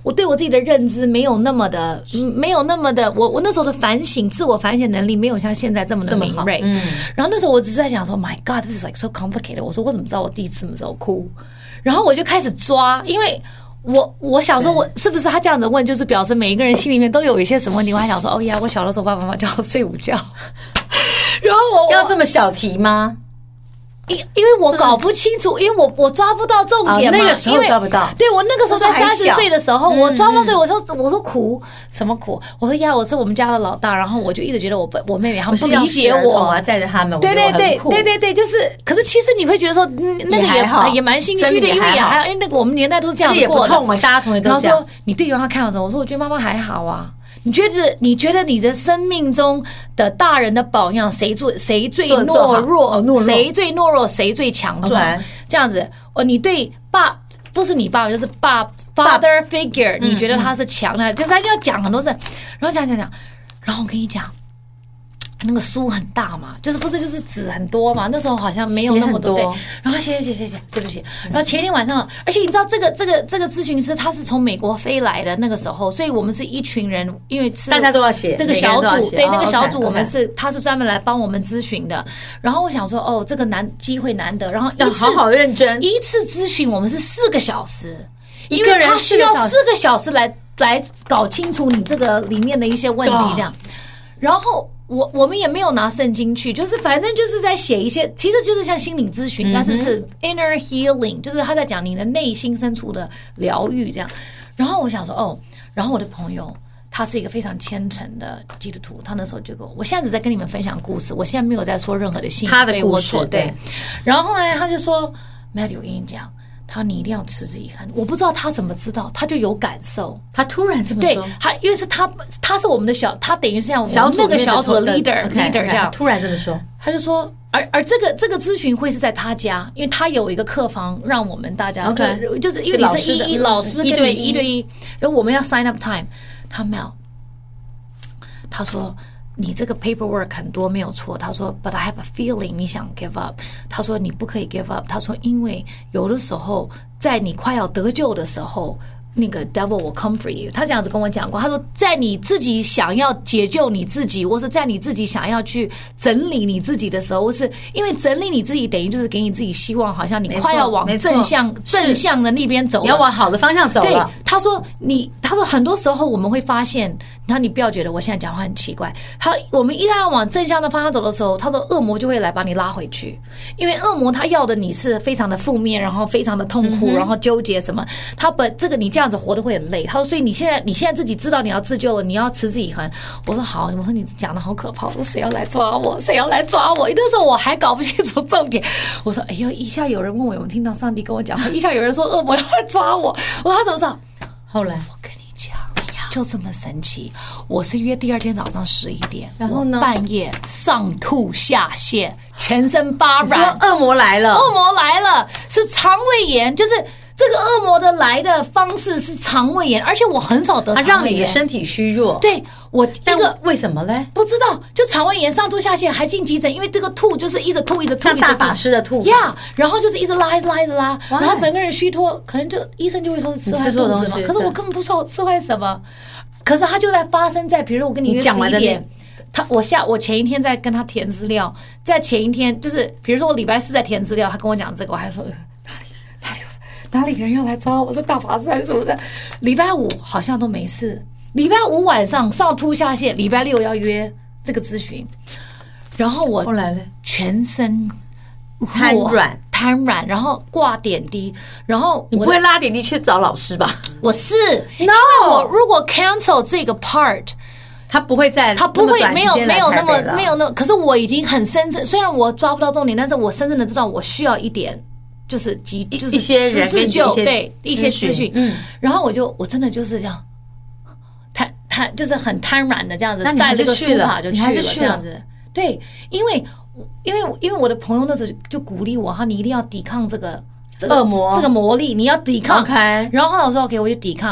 S2: 我对我自己的认知没有那么的，我那时候的反省，自我反省能力没有像现在这么的敏锐。然后那时候我只是在想说 ，My God, this is like so complicated。我说我怎么知道我第一次什么时候哭？然后我就开始抓，因为我想说，我是不是他这样子问，就是表示每一个人心里面都有一些什么问题？我还想说，哦呀，我小的时候爸爸妈妈叫我睡午觉，然后我
S1: 要这么小题吗？
S2: 因为我搞不清楚，因为我抓不到重点嘛，
S1: 那个时候抓不到。
S2: 对，我那个时候才30岁的时候，我抓不到。所以我说苦什么苦？我说呀，我是我们家的老大，然后我就一直觉得我妹妹他们不理解我
S1: 要带着他们。
S2: 对，就是。可是其实你会觉得说，那个也蛮心虚的，因为也还好，因为那个我们年代都是这样过的。
S1: 也不痛嘛，大家同学都这样。
S2: 然后说你对他看到什么？我说我觉得妈妈还好啊。你觉得你的生命中的大人的榜样，谁最懦弱？谁最懦弱？谁最强壮？这样子，你对不是你爸爸，就是father figure，你觉得他是强的，就反正要讲很多事，然后讲，然后我跟你讲。那个书很大嘛，就是纸很多嘛，那时候好像没有那么多，对。然后写，对不起。然后前一天晚上，而且你知道这个咨询师他是从美国飞来的那个时候，所以我们是一群人，因为是
S1: 大家都要写，
S2: 那个小组，对那个小组我们他是专门来帮我们咨询的。然后我想说，这个机会难得，然后
S1: 要好好认真。
S2: 一次咨询我们是4个小时，因为他需要4个小时来搞清楚你这个里面的一些问题，这样，然后。我们也没有拿圣经去，就是反正就是在写一些，其实就是像心理咨询，但是 inner healing， 就是他在讲你的内心深处的疗愈这样。然后我想说，然后我的朋友他是一个非常虔诚的基督徒，他那时候就跟我现在只在跟你们分享故事，我现在没有在说任何的信
S1: 他的故事，
S2: 对。然后后来他就说 ，Maddie， 我跟你讲。他说你一定要持之以恒，我不知道他怎么知道，他就有感受，
S1: 他突然这么说，
S2: 对，他因为是他是我们的他等于是像我们那个小组的 leader 这样，
S1: 突然这么说，
S2: 他就说，而这个咨询会是在他家，因为他有一个客房让我们大家，就是因为你是老师跟你1对1，然后我们要 sign up time， 他没有，他说。你这个 paperwork 很多没有错，他说 But I have a feeling 你想 give up， 他说你不可以 give up， 他说因为有的时候在你快要得救的时候，那个 devil will come for you， 他这样子跟我讲过，他说在你自己想要解救你自己，或是在你自己想要去整理你自己的时候，或是因为整理你自己等于就是给你自己希望，好像你快要往正向的那边走了，
S1: 你要往好的方向走了。
S2: 对，他说很多时候我们会发现，然后你不要觉得我现在讲话很奇怪，我们一旦要往正向的方向走的时候，他说恶魔就会来把你拉回去，因为恶魔他要的你是非常的负面，然后非常的痛苦，然后纠结什么，这个你这样子活得会很累。他说，所以你现在自己知道你要自救了，你要持之以恒。我说好，我说你讲的好可怕，我说谁要来抓我？那时候我还搞不清楚重点。我说哎呦，一下有人问我有没有听到上帝跟我讲话，一下有人说恶魔要来抓我，我说他怎么知道？后来我跟你讲，就这么神奇。我是约第2天早上11点，然后呢半夜上吐下泻，全身发软。
S1: 说恶魔来了，
S2: 是肠胃炎，就是这个恶魔的来的方式是肠胃炎，而且我很少得肠胃炎，
S1: 让你的身体虚弱。
S2: 对，
S1: 但为什么嘞？
S2: 不知道，就肠胃炎上吐下泻，还进急诊，因为这个吐就是一直吐，
S1: 像大法师的吐
S2: 呀，然后就是一直拉，然后整个人虚脱，可能就医生就会说是吃坏肚子嘛，可是我根本不知道吃坏什么，可是它就在发生在，比如说我跟你约11点。我前一天在跟他填资料，在前一天就是比如说我礼拜4在填资料，他跟我讲这个，我还说哪里人要来抓我，是大法师还是什么的？礼拜5好像都没事，礼拜5晚上上吐下泻，礼拜6要约这个咨询，然后我
S1: 后来呢，
S2: 全身
S1: 瘫
S2: 软，然后挂点滴，然后
S1: 你不会拉点滴去找老师吧？
S2: 我是 因为我如果 cancel 这个 part。
S1: 他不会
S2: 没有那么，可是我已经很深深，虽然我抓不到重点，但是我深深的知道我需要一点，就是
S1: 一些人
S2: 自救，对一些资讯，然后我真的就是这样，就是很瘫软的这样子，带这个书卡就去了这样子，对，因为我的朋友那时候就鼓励我，你一定要抵抗这个恶魔这个魔力，你要抵抗，然后后来我说 OK， 我就抵抗。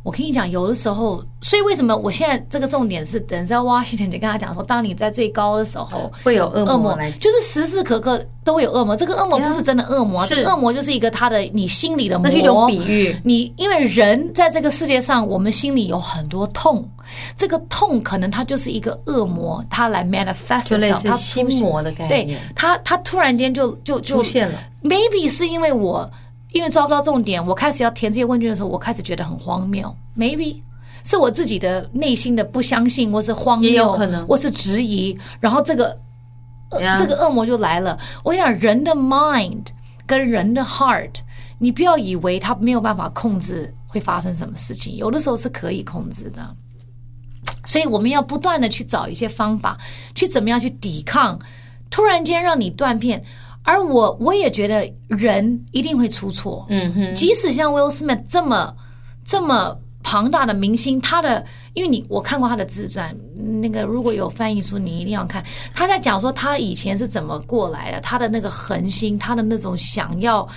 S2: 我跟你讲，有的时候，所以为什么我现在这个重点是等在 Washington 就跟他讲说，当你在最高的时候，
S1: 会有恶魔来，
S2: 就是时时刻刻都会有恶魔。这个恶魔不是真的恶魔，这个恶魔就是一个他的你心里的魔，
S1: 那是一种比喻。
S2: 你因为人在这个世界上，我们心里有很多痛，这个痛可能它就是一个恶魔，它来 manifest，
S1: 就类似心魔的概念。
S2: 对，他突然间就
S1: 出现了。
S2: Maybe 是因为抓不到重点，我开始要填这些问卷的时候，我开始觉得很荒谬。Maybe 是我自己的内心的不相信，或是荒谬，
S1: 也有可能，
S2: 或是质疑，然后这个恶魔就来了。我想人的 mind 跟人的 heart， 你不要以为他没有办法控制会发生什么事情，有的时候是可以控制的。所以我们要不断的去找一些方法，去怎么样去抵抗突然间让你断片。而我也觉得人一定会出错，即使像 Will Smith 这么庞大的明星，因为我看过他的自传，那个如果有翻译书你一定要看。他在讲说他以前是怎么过来的，他的那个恒心，他的那种想要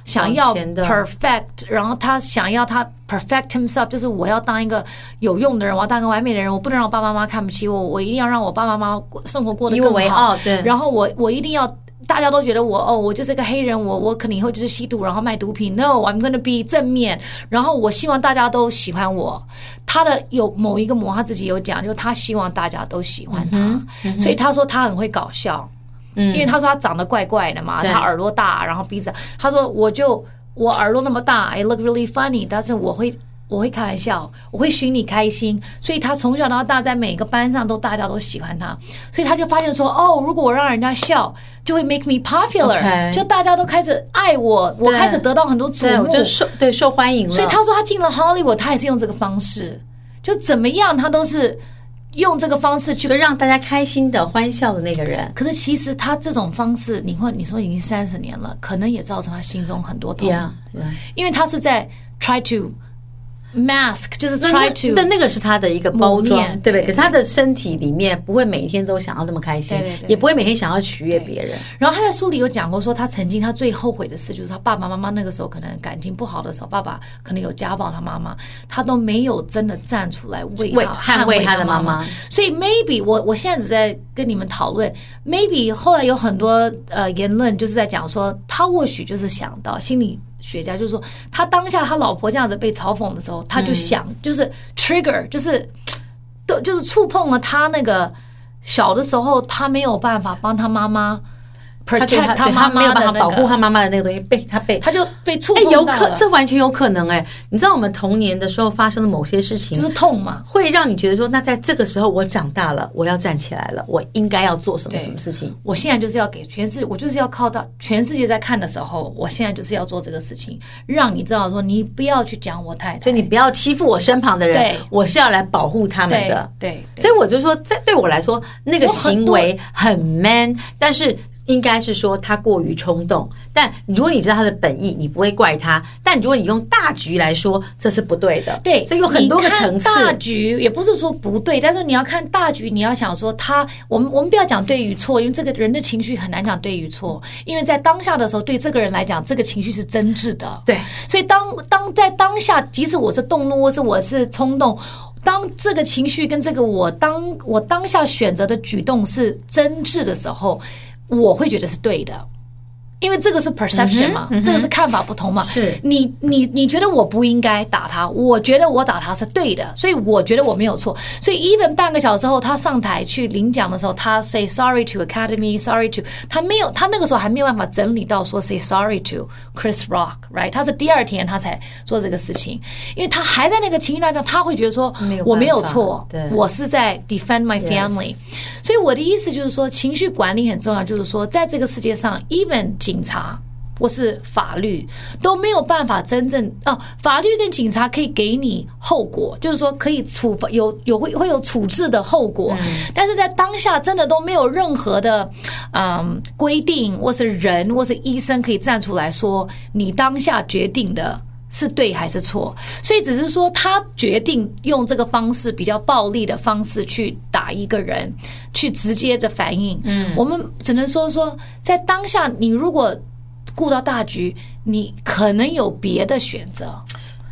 S2: perfect， 然后他想要他 perfect himself， 就是我要当一个有用的人，我要当一个完美的人，我不能让我爸爸妈妈看不起我，我一定要让我爸爸妈妈生活过得更好，
S1: 以我为傲，对。
S2: 然后我一定要。大家都觉得我就是个黑人，我可能以后就是吸毒然后卖毒品。No, I'm gonna be 正面。然后我希望大家都喜欢我。他的有某一个模，他自己有讲，就是他希望大家都喜欢他，所以他说他很会搞笑。因为他说他长得怪怪的嘛，他耳朵大，然后鼻子。他说我耳朵那么大 ，I look really funny， 但是我会开玩笑，我会寻你开心，所以他从小到大在每个班上大家都喜欢他，所以他就发现说，如果我让人家笑，就会 make me popular， 就大家都开始爱我，我开始得到很多瞩目，
S1: 就受欢迎了。
S2: 所以他说他进了 Hollywood， 他也是用这个方式，就怎么样他都是用这个方式去
S1: 让大家开心的、欢笑的那个人。
S2: 可是其实他这种方式，你说已经30年了，可能也造成他心中很多痛，因为他是在 try to mask， 就是 try to，
S1: 但那个是他的一个包装，对不对？可是他的身体里面不会每一天都想要那么开心，也不会每天想要取悦别人。
S2: 然后他在书里有讲过说，他最后悔的事就是他爸爸妈妈那个时候可能感情不好的时候，爸爸可能有家暴他妈妈，他都没有真的站出来捍卫他的妈妈。所以 maybe 我现在只在跟你们讨论 ，maybe 后来有很多言论就是在讲说，他或许就是想到心理学家就是说，他当下他老婆这样子被嘲讽的时候，他就想就是 trigger， 就是触碰了他那个小的时候他没有办法帮他妈妈 protect 他妈妈的，他
S1: 没有办法保护他妈妈的那个东西，
S2: 他就被触碰到了。
S1: 这完全有可能你知道我们童年的时候发生的某些事情，
S2: 就是痛嘛，
S1: 会让你觉得说，那在这个时候我长大了，我要站起来了，我应该要做什么事情。
S2: 我现在就是要给我就是要靠到全世界在看的时候，我现在就是要做这个事情，让你知道说，你不要去讲我太太，
S1: 所以你不要欺负我身旁的人，我是要来保护他们的。
S2: 对，
S1: 所以我就说，对我来说，那个行为很 man， 但是应该是说他过于冲动，但如果你知道他的本意，你不会怪他。但如果你用大局来说，这是不对的。
S2: 对，
S1: 所以有很多个层次。
S2: 大局也不是说不对，但是你要看大局，你要想说我们不要讲对与错，因为这个人的情绪很难讲对与错，因为在当下的时候，对这个人来讲，这个情绪是真挚的。
S1: 对，
S2: 所以在当下，即使我是动怒，或是我是冲动。当这个情绪跟这个我当下选择的举动是真挚的时候，我会觉得是对的，因为这个是 perception 嘛，这个是看法不同嘛。
S1: 是
S2: 你觉得我不应该打他，我觉得我打他是对的，所以我觉得我没有错。所以 even 半个小时后，他上台去领奖的时候，他 say sorry to Academy, sorry to 他那个时候还没有办法整理到说 say sorry to Chris Rock, right？ 他是第二天他才做这个事情，因为他还在那个情绪当中，他会觉得说我没有错，我是在 defend my family。所以我的意思就是说，情绪管理很重要，就是说，在这个世界上 even 警察或是法律都没有办法真正法律跟警察可以给你后果，就是说可以处罚会有处置的后果，但是在当下真的都没有任何的规定，或是人或是医生可以站出来说你当下决定的是对还是错，所以只是说他决定用这个方式比较暴力的方式去打一个人，去直接的反应。我们只能说在当下，你如果顾到大局，你可能有别的选择。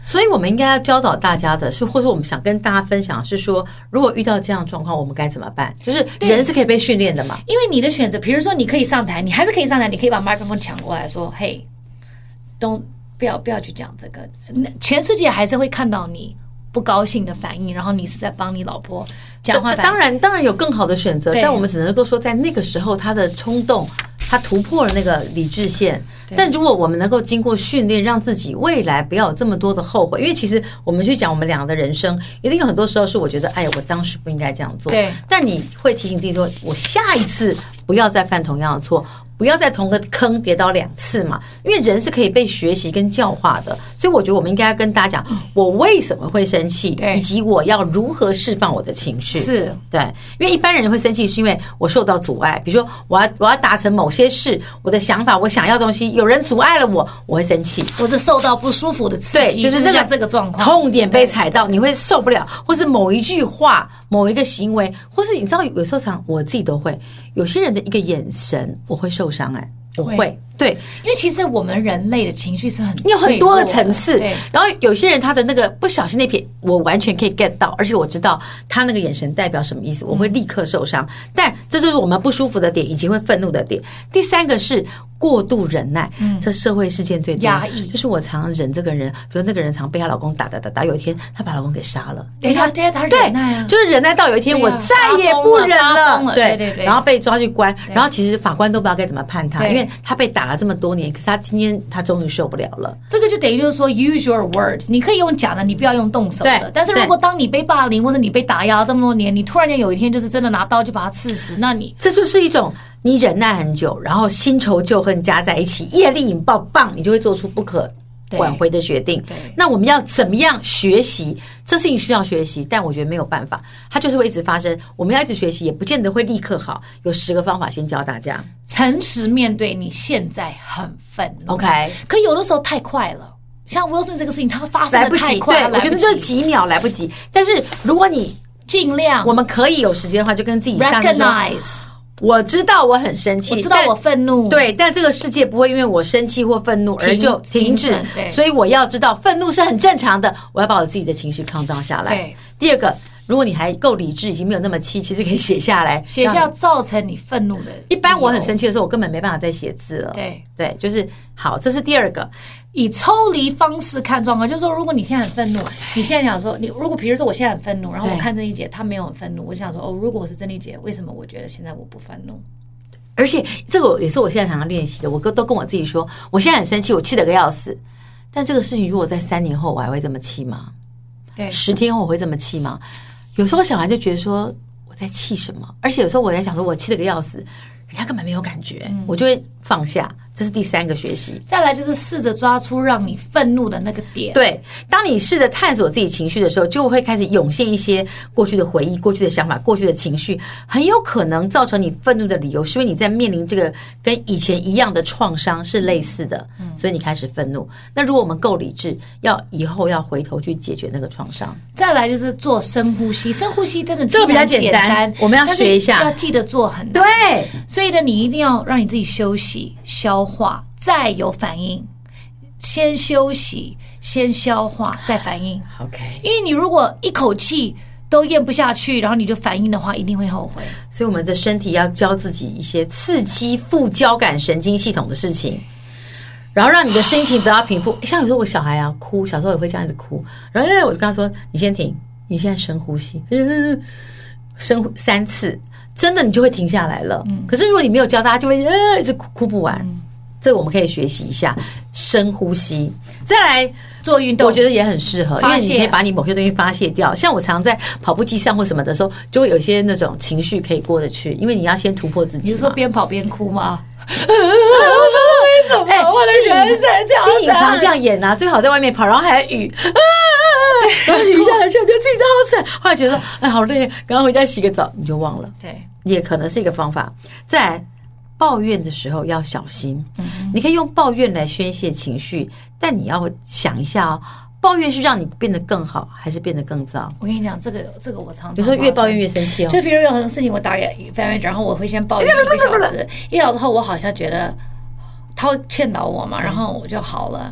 S1: 所以我们应该要教导大家的是，或者我们想跟大家分享的是说，如果遇到这样的状况，我们该怎么办？就是人是可以被训练的嘛。
S2: 因为你的选择，比如说你可以上台，你还是可以上台，你可以把麦克风抢过来说：“嘿，不要去讲这个。”全世界还是会看到你不高兴的反应，然后你是在帮你老婆讲话。
S1: 当然有更好的选择，但我们只能够说，在那个时候他的冲动，他突破了那个理智线。但如果我们能够经过训练，让自己未来不要有这么多的后悔，因为其实我们去讲我们俩的人生，一定有很多时候是我觉得，哎呀，我当时不应该这样做。
S2: 对，
S1: 但你会提醒自己说，我下一次不要再犯同样的错。不要在同个坑跌倒2次嘛，因为人是可以被学习跟教化的，所以我觉得我们应该要跟大家讲，我为什么会生气，以及我要如何释放我的情绪。
S2: 是
S1: 对，因为一般人会生气是因为我受到阻碍，比如说我要达成某些事，我的想法，我想要的东西，有人阻碍了我会生气，
S2: 或是受到不舒服的刺激，
S1: 对，就是
S2: 像这个状况，
S1: 痛点被踩到，你会受不了，或是某一句话、某一个行为，或是你知道，有时候我自己都会，有些人的一个眼神，我会受伤我会对，
S2: 因为其实我们人类的情绪是很
S1: 有很多个层次，然后有些人他的那个不小心那瞥，我完全可以 get 到，而且我知道他那个眼神代表什么意思，我会立刻受伤。但这就是我们不舒服的点，以及会愤怒的点。第三个是过度忍耐，这社会事件最多
S2: 压抑，
S1: 就是我常忍这个人，比如那个人常被她老公打，有一天她把老公给杀了，
S2: 他忍耐啊，
S1: 就是忍耐到有一天我再也不忍了，
S2: 对，
S1: 然后被抓去关，然后其实法官都不知道该怎么判他，因为他被打了这么多年，可是他今天他终于受不了了。
S2: 这个就等于就是说 use your words， 你可以用讲的，你不要用动手的。但是如果当你被霸凌或者你被打压这么多年，你突然间有一天就是真的拿刀就把他刺死，那你
S1: 这就是一种你忍耐很久，然后新仇旧恨加在一起，业力引爆，棒，你就会做出不可挽回的决定。那我们要怎么样学习？这事情需要学习，但我觉得没有办法，它就是会一直发生。我们要一直学习，也不见得会立刻好。有10个方法，先教大家。
S2: 诚实面对你现在很愤怒
S1: ，OK。
S2: 可有的时候太快了，像 Will Smith 这个事情，它发生的太快，
S1: 对，我觉得这几秒来不及。但是如果你
S2: 尽量，
S1: 我们可以有时间的话，就跟自己
S2: recognize。
S1: 我知道我很生气，
S2: 我知道我愤怒，
S1: 对，但这个世界不会因为我生气或愤怒而就停止，所以我要知道愤怒是很正常的，我要把我自己的情绪calm down下来。第二个，如果你还够理智，已经没有那么气，其实可以写下来，
S2: 写下造成你愤怒的。
S1: 一般我很生气的时候，我根本没办法再写字了。对，就是好，这是第二个。
S2: 以抽离方式看状况，就是说，如果你现在很愤怒，你现在想说，你如果比如说我现在很愤怒，然后我看郑丽姐她没有很愤怒，我就想说，哦，如果我是郑丽姐，为什么我觉得现在我不愤怒？
S1: 而且这个也是我现在常常练习的，我都跟我自己说，我现在很生气，我气得个要死，但这个事情如果在3年后我还会这么气吗？
S2: 对
S1: ，10天后我会这么气吗？有时候小孩就觉得说我在气什么，而且有时候我在想说我气得个要死，人家根本没有感觉，我就会放下。这是第3个学习。
S2: 再来就是试着抓出让你愤怒的那个点。
S1: 对，当你试着探索自己情绪的时候，就会开始涌现一些过去的回忆、过去的想法、过去的情绪，很有可能造成你愤怒的理由，是因为你在面临这个跟以前一样的创伤是类似的，所以你开始愤怒。那如果我们够理智，以后要回头去解决那个创伤。
S2: 再来就是做深呼吸，深呼吸真的
S1: 这个比较简单，我们要学一下，
S2: 要记得做很
S1: 对。
S2: 所以呢，你一定要让你自己休息、消化，再有反应。先休息，先消化，再反应。
S1: OK，
S2: 因为你如果一口气都咽不下去，然后你就反应的话，一定会后悔。
S1: 所以我们的身体要教自己一些刺激副交感神经系统的事情，然后让你的心情得到平复。像有时候我小孩啊哭，小时候也会这样子哭，然后我就跟他说：“你先停，你现在深呼吸，深呼3次，真的你就会停下来了。”可是如果你没有教他，就会一直哭不完。这个我们可以学习一下深呼吸。再来
S2: 做运动，
S1: 我觉得也很适合，因为你可以把你某些东西发泄掉。像我常在跑步机上或什么的时候，就会有一些那种情绪可以过得去，因为你要先突破自己。
S2: 你是说边跑边哭吗？为什么我的人生这样？
S1: 电影常这样演啊，最好在外面跑，然后还雨。然后雨下来，就觉得自己真好惨。后来觉得好累，赶快回家洗个澡，你就忘了。
S2: 对，
S1: 也可能是一个方法。再来，抱怨的时候要小心。你可以用抱怨来宣泄情绪，但你要想一下哦，抱怨是让你变得更好，还是变得更糟？
S2: 我跟你讲，这个我常常
S1: 有时候越抱怨越生气哦。
S2: 就比如有很多事情，我打给 family， 然后我会先抱怨1个小时，1小时后我好像觉得他会劝导我嘛，然后我就好了。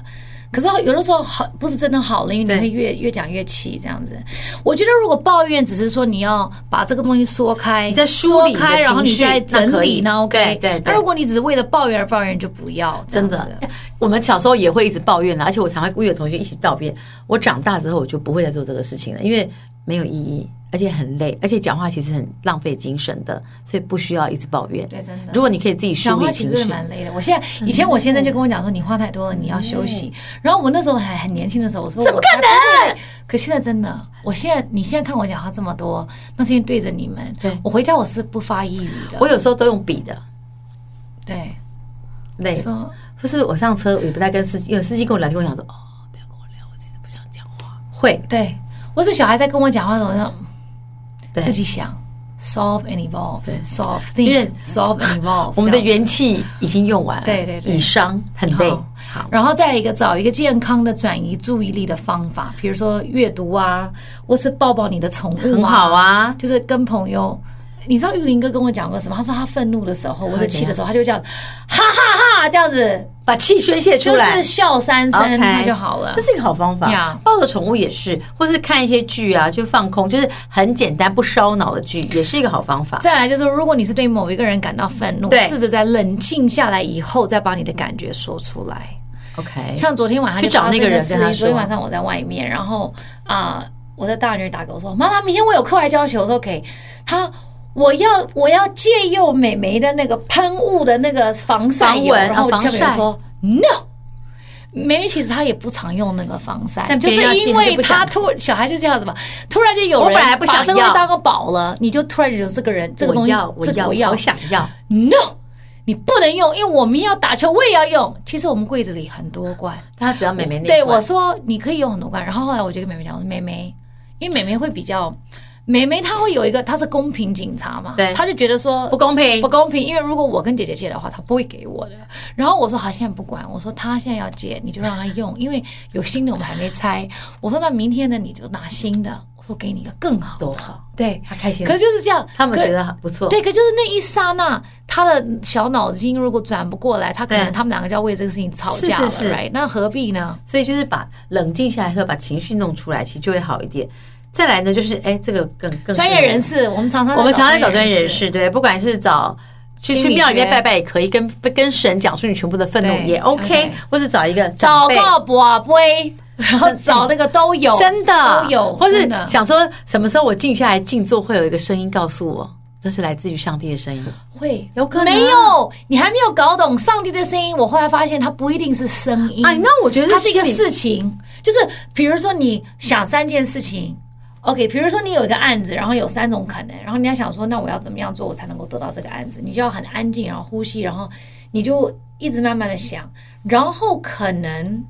S2: 可是有的时候好不是真的好了，因为你会越讲越气这样子。我觉得如果抱怨只是说你要把这个东西说开，
S1: 你在梳理你的情绪，
S2: 然后你再整理，那 OK。
S1: 对。
S2: 那如果你只是为了抱怨而抱怨，就不要。
S1: 真的，我们小时候也会一直抱怨了，而且我常会约同学一起抱怨。我长大之后我就不会再做这个事情了，因为没有意义。而且很累，而且讲话其实很浪费精神的，所以不需要一直抱怨。
S2: 对，真的。
S1: 如果你可以自己梳理情绪，讲话
S2: 其实真的蛮累的。以前我先生就跟我讲说，你话太多了，你要休息。然后我那时候还很年轻的时候，我说
S1: 怎么可能？
S2: 可现在真的，你现在看我讲话这么多，那是因为对着你们。
S1: 对，
S2: 我回家我是不发一语的。
S1: 我有时候都用笔的。
S2: 对，
S1: 累。不是我上车，我也不太跟司机，因为司机跟我聊天，我想说不要跟我聊，我其实不想讲话。会，
S2: 对，或是小孩在跟我讲话的时候。自己想 solve and evolve， solve think solve and evolve。
S1: 我们的元气已经用完了，
S2: 对，
S1: 以伤很累。
S2: 好，然后再找一个健康的转移注意力的方法，比如说阅读啊，或是抱抱你的宠物啊，
S1: 很好啊。
S2: 就是跟朋友，你知道玉林哥跟我讲过什么？他说他愤怒的时候或者气的时候，他就这样哈哈哈这样子。
S1: 把气宣泄出来，
S2: 就是笑三声，那就好了。
S1: 这是一个好方法。抱着宠物也是，或是看一些剧啊，就放空，就是很简单不烧脑的剧，也是一个好方法。
S2: 再来就是，如果你是对某一个人感到愤怒，试着在冷静下来以后，再把你的感觉说出来。
S1: OK，
S2: 像昨天晚上
S1: 去找那个人跟他说，
S2: 昨天晚上我在外面，然后我的大女儿打给我说：“妈妈，明天我有课外教学。”我说：“ OK。”我要借用美眉的那个喷雾的那个防晒油，然后我就跟她说 No。美眉其实她也不常用那个防晒，就是因为她小孩就这样子嘛，突然间有人把这个当个宝了，你就突然觉得这个人这个东西我要
S1: 想要
S2: No。你不能用，因为我们要打球，我也要用。其实我们柜子里很多罐，
S1: 他只要美眉那
S2: 对我说你可以用很多罐。然后后来我就跟美眉讲，我说美眉，因为美眉会比较。美眉她会有一个，她是公平警察嘛，
S1: 对，
S2: 她就觉得说
S1: 不公平，
S2: 因为如果我跟姐姐借的话，她不会给我的。然后我说好，现在不管，我说她现在要借，你就让她用，因为有新的我们还没拆。我说那明天呢，你就拿新的，我说给你一个更好的，
S1: 多好，
S2: 对，
S1: 她开心。
S2: 可是就是这样，
S1: 他们觉得不错，
S2: 对，可就是那一刹那，她的小脑筋如果转不过来，她可能他们两个就要为这个事情吵架了，是 right？ 那何必呢？
S1: 所以就是把冷静下来后，把情绪弄出来，其实就会好一点。再来呢，就是这个更
S2: 专业人士，我们常常
S1: 在找专业人士，对，不管是找去庙里面拜拜也可以，跟神讲出你全部的愤怒也 OK， 或是找一个长辈
S2: 祷告卜杯，然后找那个都有，
S1: 真的
S2: 都有，
S1: 或是想说什么时候我静下来静坐，会有一个声音告诉我，这是来自于上帝的声音，
S2: 会
S1: 有可能
S2: 没有？你还没有搞懂上帝的声音，我后来发现它不一定是声音，
S1: 那我觉得
S2: 它是一个事情，就是比如说你想3件事情。OK， 比如说你有一个案子，然后有3种可能，然后你要想说，那我要怎么样做，我才能够得到这个案子？你就要很安静，然后呼吸，然后你就一直慢慢的想，然后可能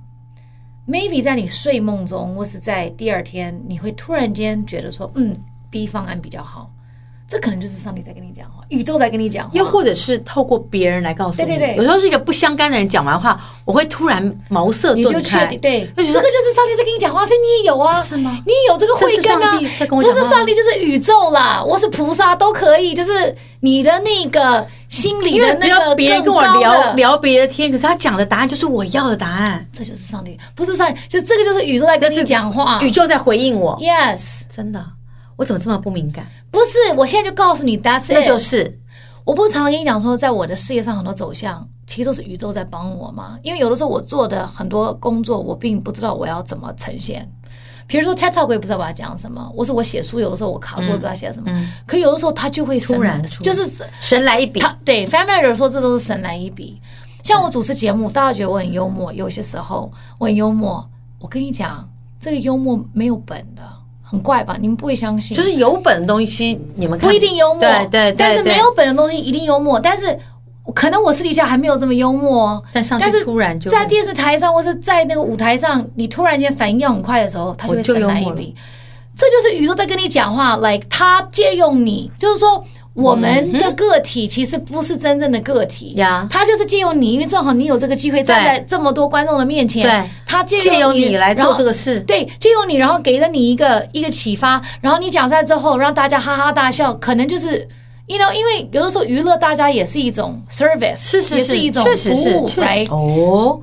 S2: maybe 在你睡梦中，或是在第2天，你会突然间觉得说，B 方案比较好。这可能就是上帝在跟你讲话，宇宙在跟你讲话，
S1: 又或者是透过别人来告诉你。
S2: 对，
S1: 有时候是一个不相干的人讲完话，我会突然茅塞顿开。
S2: 你就确定，对，这个就是上帝在跟你讲话，所以你也有啊，
S1: 是吗？
S2: 你也有这个慧根啊，不是上帝就是宇宙啦，我是菩萨都可以，就是你的那个心里的那个
S1: 别人跟我聊别的天，可是他讲的答案就是我要的答案，
S2: 这就是上帝，不是上帝，就这个就是宇宙在跟你讲话，
S1: 宇宙在回应我。
S2: Yes，
S1: 真的。我怎么这么不敏感？
S2: 不是，我现在就告诉你 ，That's it，
S1: 那就是
S2: 我不是常常跟你讲说，在我的事业上很多走向，其实都是宇宙在帮我嘛。因为有的时候我做的很多工作，我并不知道我要怎么呈现。比如说 TED Talk， 我也不知道我要讲什么，或是我写书，有的时候我卡住，我也不知道写什么。可有的时候他就会
S1: 突然，
S2: 就是
S1: 神来一笔。
S2: 对 ，Family 人说这都是神来一笔。像我主持节目，大家觉得我很幽默，有些时候我很幽默。我跟你讲，这个幽默没有本的。很怪吧？你们不会相信，
S1: 就是有本的东西，你们看
S2: 不一定幽默，
S1: 对，
S2: 但是没有本的东西一定幽默。但是可能我私底下还没有这么幽默哦，
S1: 但上去突然就
S2: 在电视台上或是在那个舞台上，你突然间反应要很快的时候，他就会神来一笔。这就是宇宙在跟你讲话 ，like 他借用你，就是说。我们的个体其实不是真正的个体，他就是借用你，因为正好你有这个机会站在这么多观众的面前，
S1: 对，
S2: 他借
S1: 用你来做这个事，
S2: 对，借用你，然后给了你一个启发，然后你讲出来之后，让大家哈哈大笑，可能就是因为有的时候娱乐大家也是一种 service，
S1: 是
S2: 也是一种服务，
S1: right？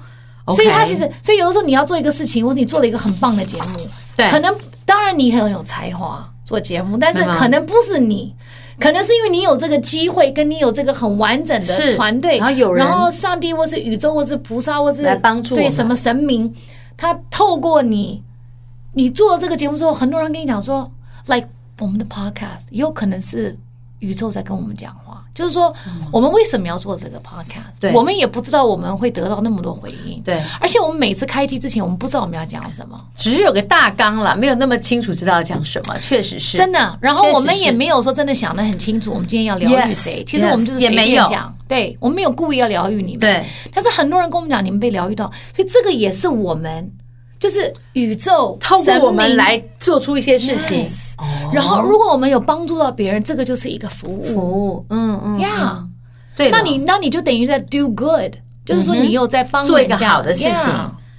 S2: 所以他其实，所以有的时候你要做一个事情，或者你做了一个很棒的节目，
S1: 对，
S2: 可能当然你很有才华做节目，但是可能不是你。可能是因为你有这个机会，跟你有这个很完整的团队，
S1: 然后有人，
S2: 然后上帝或是宇宙或是菩萨或是
S1: 来帮助我们，
S2: 对什么神明，他透过你做了这个节目之后，很多人跟你讲说 ，like 我们的 podcast 也有可能是宇宙在跟我们讲话，就是说我们为什么要做这个 podcast？ 对，我们也不知道我们会得到那么多回应，
S1: 对，
S2: 而且我们每次开机之前，我们不知道我们要讲什么，
S1: 只是有个大纲啦，没有那么清楚知道要讲什么，确实是
S2: 真的。然后我们也没有说真的想得很清楚，我们今天要疗愈谁，其实我们就是随便讲，对，我们没有故意要疗愈你们，
S1: 对。
S2: 但是很多人跟我们讲，你们被疗愈到，所以这个也是我们。就是宇宙
S1: 透过我们来做出一些事情，
S2: 然后如果我们有帮助到别人，这个就是一个服务，呀，对，那你就等于在 do good， 就是说你有在帮
S1: 做一个好的事情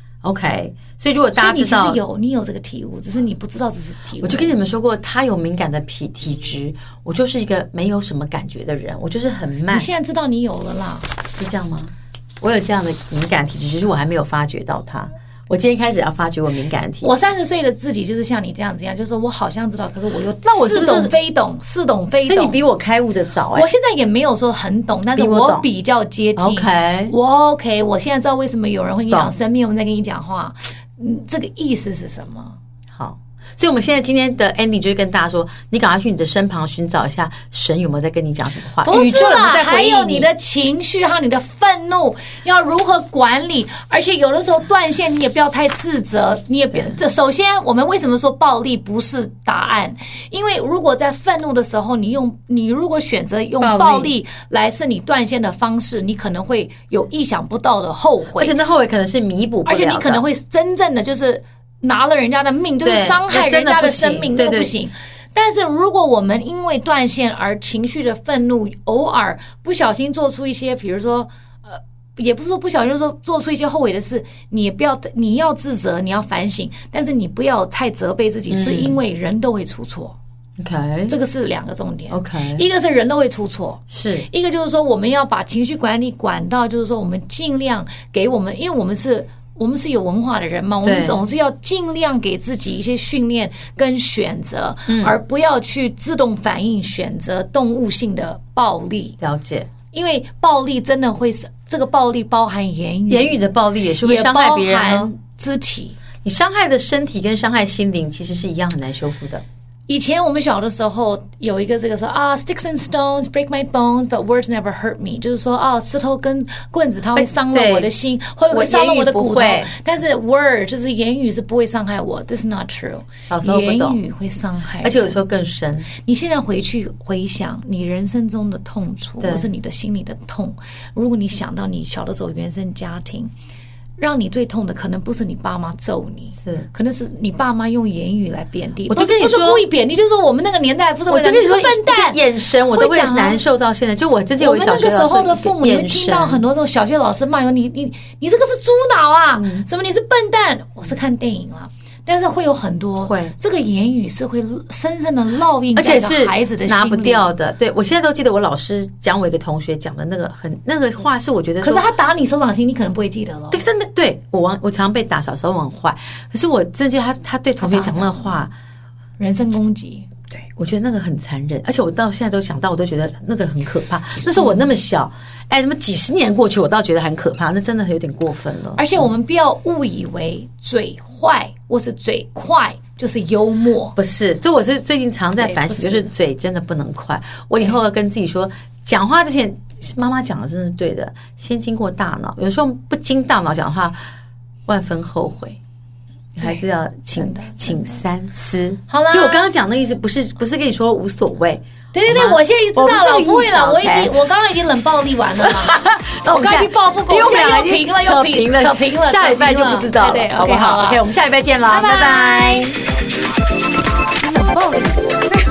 S1: ，OK。所以如果大家知道
S2: 你有这个体悟，只是你不知道这是体悟。
S1: 我就跟你们说过，他有敏感的体质，我就是一个没有什么感觉的人，我就是很慢。
S2: 你现在知道你有了啦，
S1: 是这样吗？我有这样的敏感体质，只是我还没有发觉到它。我今天开始要发觉我敏感体质。
S2: 我30岁的自己就是像你这样子一样，就是说我好像知道，可是我又似懂非懂，似懂非懂。
S1: 所以你比我开悟的早
S2: 我现在也没有说很懂，但是我比较接近。OK， 我现在知道为什么有人会跟你讲生命，我们在跟你讲话，这个意思是什么？
S1: 好。所以我们现在今天的 ending 就是跟大家说，你赶快去你的身旁寻找一下神有没有在跟你讲什么话，
S2: 宇宙有没有在回应你，还有你的情绪还有你的愤怒要如何管理，而且有的时候断线你也不要太自责，你也不要。首先我们为什么说暴力不是答案？因为如果在愤怒的时候你如果选择用暴力来是你断线的方式，你可能会有意想不到的后悔，
S1: 而且那后悔可能是弥补不了的，
S2: 而且你可能会真正的就是拿了人家的命，就是伤害人家的生命，都不行。但是如果我们因为断线而情绪的愤怒，偶尔不小心做出一些，比如说也不是说不小心，就是说做出一些后悔的事，你要自责，你要反省，但是你不要太责备自己，是因为人都会出错。
S1: OK，
S2: 这个是2个重点。
S1: OK，
S2: 一个是人都会出错，
S1: 是
S2: 一个就是说我们要把情绪管理管到，就是说我们尽量给我们，因为我们是有文化的人嘛，我们总是要尽量给自己一些训练跟选择，而不要去自动反应选择动物性的暴力。
S1: 了解，
S2: 因为暴力真的会，这个暴力包含言语
S1: 的暴力也是会伤害别人，
S2: 也包含肢体。
S1: 你伤害的身体跟伤害心灵其实是一样很难修复的。
S2: 以前我们小的时候有一个这个说sticks and stones break my bones, but words never hurt me， 就是说石头跟棍子它会伤了我的心，会伤了我的骨头，但是 word 就是言语是不会伤害我。This is not true，
S1: 小时候不懂，
S2: 言语会伤害，
S1: 而且有时候更深。
S2: 你现在回去回想你人生中的痛楚，或是你的心里的痛，如果你想到你小的时候原生家庭，让你最痛的可能不是你爸妈揍你，
S1: 是
S2: 可能是你爸妈用言语来贬低。
S1: 我就跟你说，
S2: 不是故意贬低，就是说我们那个年代不是会讲你是笨蛋，
S1: 眼神我都会难受到现在。就我自己有小学
S2: 我们那个时候的父母，你会听到很多这种小学老师骂你这个是猪脑啊，什么你是笨蛋。我是看电影了。但是会有很多，这个言语是会深深的烙印在孩子的心里，
S1: 拿不掉的。对，我现在都记得我老师讲我一个同学讲的那个话，是我觉得，
S2: 可是他打你手掌心，你可能不会记得了。
S1: 对，真的，对我常被打，小时候我很坏，可是我真的他对同学讲那话，
S2: 人身攻击。
S1: 对，我觉得那个很残忍，而且我到现在都想到，我都觉得那个很可怕。那时候我那么小，那么几十年过去，我倒觉得很可怕，那真的有点过分了。
S2: 而且我们不要误以为嘴坏或是嘴快就是幽默，
S1: 不是。这我是最近常在反省，就是嘴真的不能快。我以后要跟自己说，讲话之前，妈妈讲的真是对的，先经过大脑。有时候不经大脑讲的话，万分后悔。还是要请三思。
S2: 好了，
S1: 所以我刚刚讲的意思不是跟你说无所谓。
S2: 对，我现在知道了，不会了，我刚刚已经冷暴力完了嘛。我刚刚已经报复过，我现在又平了，
S1: 扯平了，下礼拜就不知道了，好不好 ？OK， 我们下礼拜见了，拜拜。冷暴力。